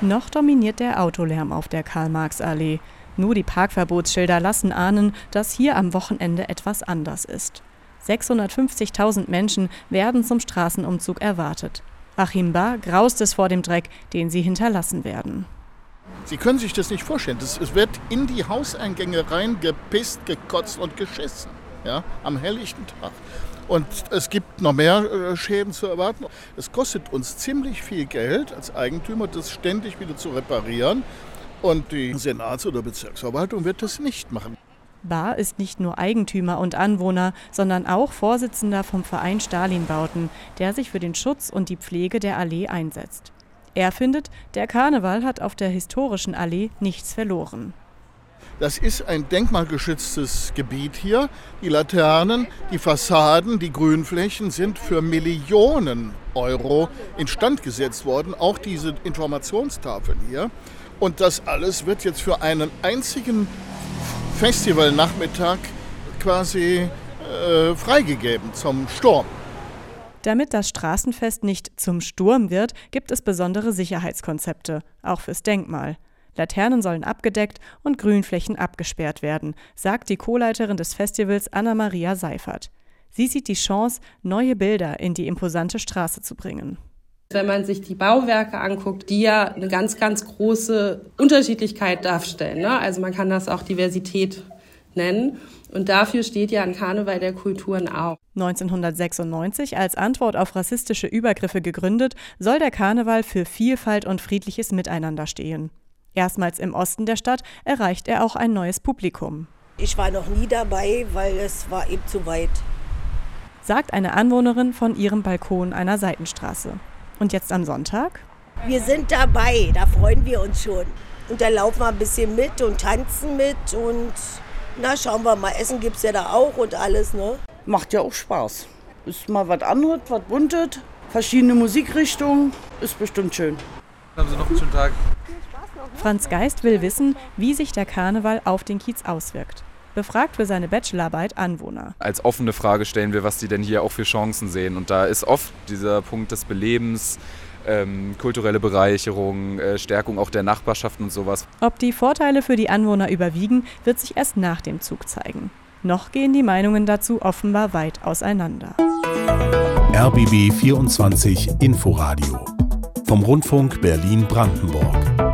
Noch dominiert der Autolärm auf der Karl-Marx-Allee. Nur die Parkverbotsschilder lassen ahnen, dass hier am Wochenende etwas anders ist. 650.000 Menschen werden zum Straßenumzug erwartet. Achim Bahr graust es vor dem Dreck, den sie hinterlassen werden. Sie können sich das nicht vorstellen. Es wird in die Hauseingänge reingepisst, gekotzt und geschissen. Ja, am helllichten Tag. Und es gibt noch mehr Schäden zu erwarten. Es kostet uns ziemlich viel Geld als Eigentümer, das ständig wieder zu reparieren. Und die Senats- oder Bezirksverwaltung wird das nicht machen. Bahr ist nicht nur Eigentümer und Anwohner, sondern auch Vorsitzender vom Verein Stalinbauten, der sich für den Schutz und die Pflege der Allee einsetzt. Er findet, der Karneval hat auf der historischen Allee nichts verloren. Das ist ein denkmalgeschütztes Gebiet hier. Die Laternen, die Fassaden, die Grünflächen sind für Millionen Euro instand gesetzt worden. Auch diese Informationstafeln hier. Und das alles wird jetzt für einen einzigen Festivalnachmittag quasi freigegeben zum Sturm. Damit das Straßenfest nicht zum Sturm wird, gibt es besondere Sicherheitskonzepte, auch fürs Denkmal. Laternen sollen abgedeckt und Grünflächen abgesperrt werden, sagt die Co-Leiterin des Festivals Anna-Maria Seifert. Sie sieht die Chance, neue Bilder in die imposante Straße zu bringen. Wenn man sich die Bauwerke anguckt, die ja eine ganz, ganz große Unterschiedlichkeit darstellen, ne? Also man kann das auch Diversität nennen. Und dafür steht ja ein Karneval der Kulturen auch. 1996 als Antwort auf rassistische Übergriffe gegründet, soll der Karneval für Vielfalt und friedliches Miteinander stehen. Erstmals im Osten der Stadt erreicht er auch ein neues Publikum. Ich war noch nie dabei, weil es war eben zu weit. Sagt eine Anwohnerin von ihrem Balkon einer Seitenstraße. Und jetzt am Sonntag? Wir sind dabei, da freuen wir uns schon. Und da laufen wir ein bisschen mit und tanzen mit und na, schauen wir mal, Essen gibt's ja da auch und alles, ne? Macht ja auch Spaß. Ist mal was anderes, was Buntes, verschiedene Musikrichtungen, ist bestimmt schön. Haben Sie noch einen schönen Tag. Franz Geist will wissen, wie sich der Karneval auf den Kiez auswirkt. Befragt für seine Bachelorarbeit Anwohner. Als offene Frage stellen wir, was die denn hier auch für Chancen sehen. Und da ist oft dieser Punkt des Belebens, kulturelle Bereicherung, Stärkung auch der Nachbarschaften und sowas. Ob die Vorteile für die Anwohner überwiegen, wird sich erst nach dem Zug zeigen. Noch gehen die Meinungen dazu offenbar weit auseinander. RBB 24 Inforadio vom Rundfunk Berlin-Brandenburg.